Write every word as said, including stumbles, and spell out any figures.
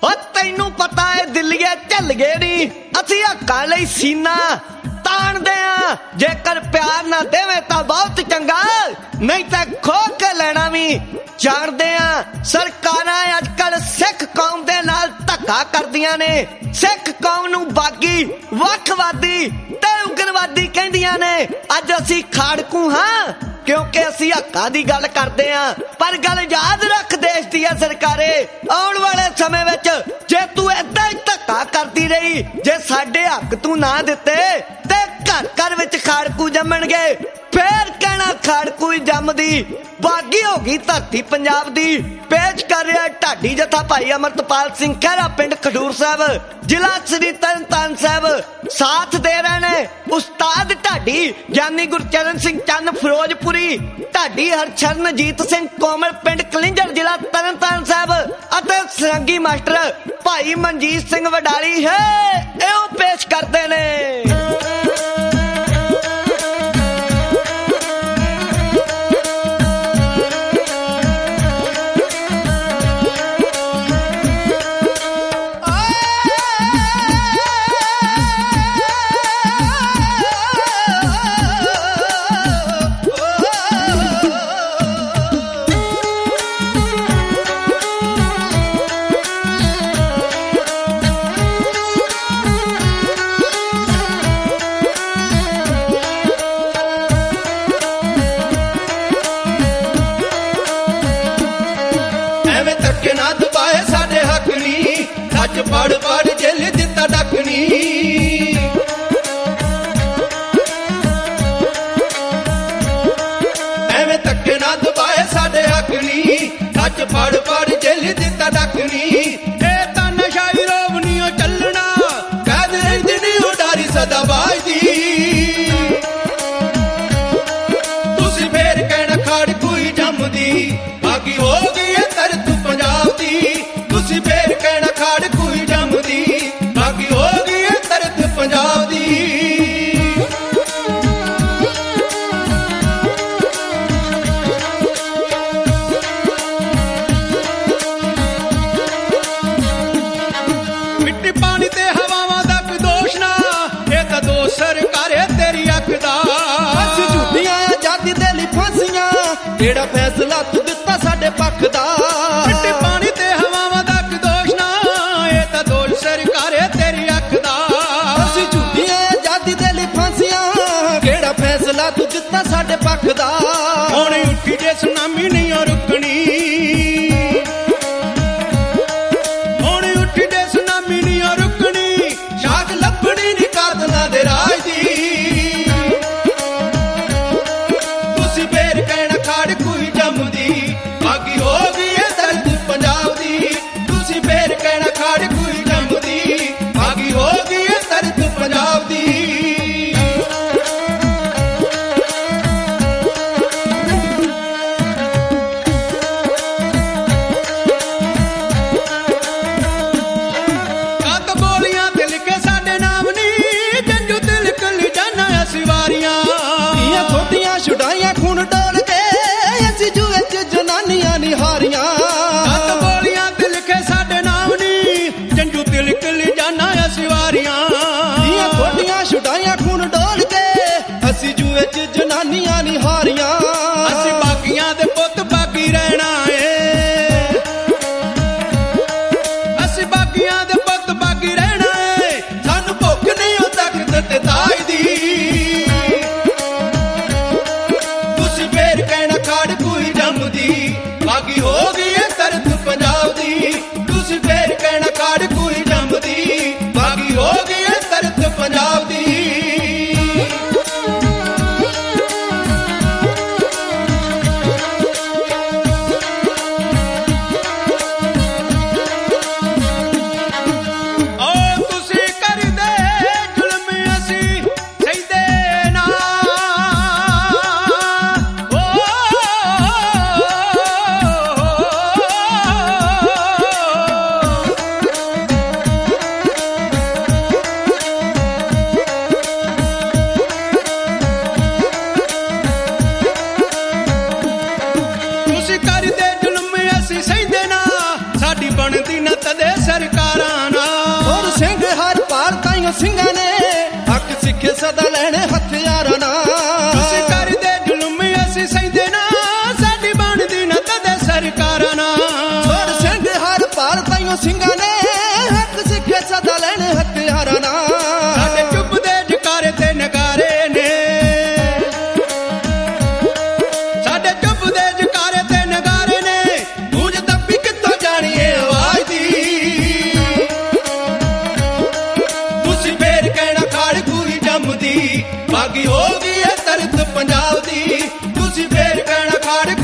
तैनू पता है दिल्लीए झल गए नी असी हक्कां लई सीना ताणदे आ जेकर प्यार ना देवे तां बहुत चंगा नहीं तां खो के लेना भी जाणदे आ। सरकारां अजकल सिख कौम दे नाल धक्का करदियां ने सिख कौम नू बागी वखवादी ते उग्रवादी कहंदियां ने। अज असी खाड़कू हां क्योंकि असी हक्कां दी गल करदे आ पर गल याद रख देश दी सरकारे आउण वाले समय विच जे तू इदां ही धक्का करदी रही जे साडे हक तू ना दिते ते घर घर विच खाड़कू जम्मणगे फिर कहना खाड़कू ही जमदी बागी हो गई धरती पंजाब दी। पेश कर रहा ढाडी जथा भाई अमरतपाल सिंह खैरा पिंड खडूर साहब जिला श्री तरनताਰਨ साहब साथ दे रहे ने उस्ताद ढाडी ज्ञानी गुरचरण सिंह चंद फिरोजपुरी ढाडी हरचरणजीत सिंह कोमल पिंड कलिंजर जिला तरनताਰਨ साहब अते सरंगी मास्टर भाई मनजीत सिंह वडाली है एहो पेश करते ने। पढ़ पढ़ जेल दिता डकनी एवें धक्के ना दबाए साडे हकनी सच पढ़ पढ़ जेल दिता डकनी ए तां नशाई रोवनियों चलना कैद रहिंदी नी उडारी सदा बाजदी तुसी फेर कहना खाड़कू ही जमदी बाकी हो गई है तरत पंजाब दी तुसी फेर कहना खाड़कू ही जमदी बाकी हो गई है तरत पंजाब दी। मिट्टी पानी ते हवावां दा कोई दोष ना ये तां दोष सरकार है तेरी अख दा अस झूठियां आजादी दे लई फांसियां जेड़ा फैसला तू दिता साडे पक्ष दा। मिट्टी पानी ते हवावां दा कोई दोष ना ये तां दोष सरकार है तेरी अख दा अस झूठियां आजादी दे लई फांसियां जेड़ा फैसला तू दिता साडे पक्ष दा। हुण उठी जे सुनामी नहीं रुकनी हुण उठी जे सुनामी नहीं रुकनी शाख लभणी नी कातलां दे राज दी तुसी फेर कहना खाड़कू ही जमदी बाकी हो गई है दर्द पंजाब दी तुसी फेर कहना खाड़कू ही जमदी बाकी हो गई है दर्द पंजाब दी। ਤਦੇ ਸਰਕਾਰਾਂ ਨਾਲ। ਹੋਰ ਸਿੰਘ ਹਰ ਪਾਲ ਤਾਈਓ ਸਿੰਘਾਂ ਨੇ ਹੱਕ ਸਿੱਖੇ ਸਦਾ ਲੈਣੇ ਹਥਿਆਰਾਂ ਨਾਲ। ਤੁਸੀਂ ਕਰਦੇ ਜ਼ੁਲਮ ਅਸੀਂ ਸਹਿੰਦੇ ਨਾ, ਸਾਡੀ ਬਣਦੀ ਨਾ ਤਦੇ ਸਰਕਾਰਾਂ ਨਾਲ। ਹੋਰ ਸਿੰਘ ਹਰ ਪਾਲ ਤਾਈਓ ਸਿੰਘਾਂ ਨੇ ਹੱਕ ਸਿੱਖੇ ਸਦਾ ਲੈਣੇ ਹਥਿਆਰਾਂ ਨਾਲ। ਸਾਡੇ ਚੁੱਪ ਦੇ ਜਕਾਰੇ ਤੇ ਨਗਾਰੇ ਨੇ, ਸਾਡੇ ਚੁੱਪ ਦੇ ਜਕਾਰੇ ਤੇ ਨਗਾਰੇ ਨੇ, ਗੂੰਜ ਦੱਬੀ ਕਿੱਥੋਂ ਜਾਣੀ ਏ ਆਵਾਜ਼ ਦੀ। ਤੁਸੀਂ ਫੇਰ ਕਹਿਣਾ ਖਾੜ ਪੂਰੀ ਜੰਮਦੀ, ਬਾਗੀ ਹੋ ਗਈ ਏ ਤਰਤ ਪੰਜਾਬ ਦੀ। ਤੁਸੀਂ ਫੇਰ ਕਹਿਣਾ ਖਾੜ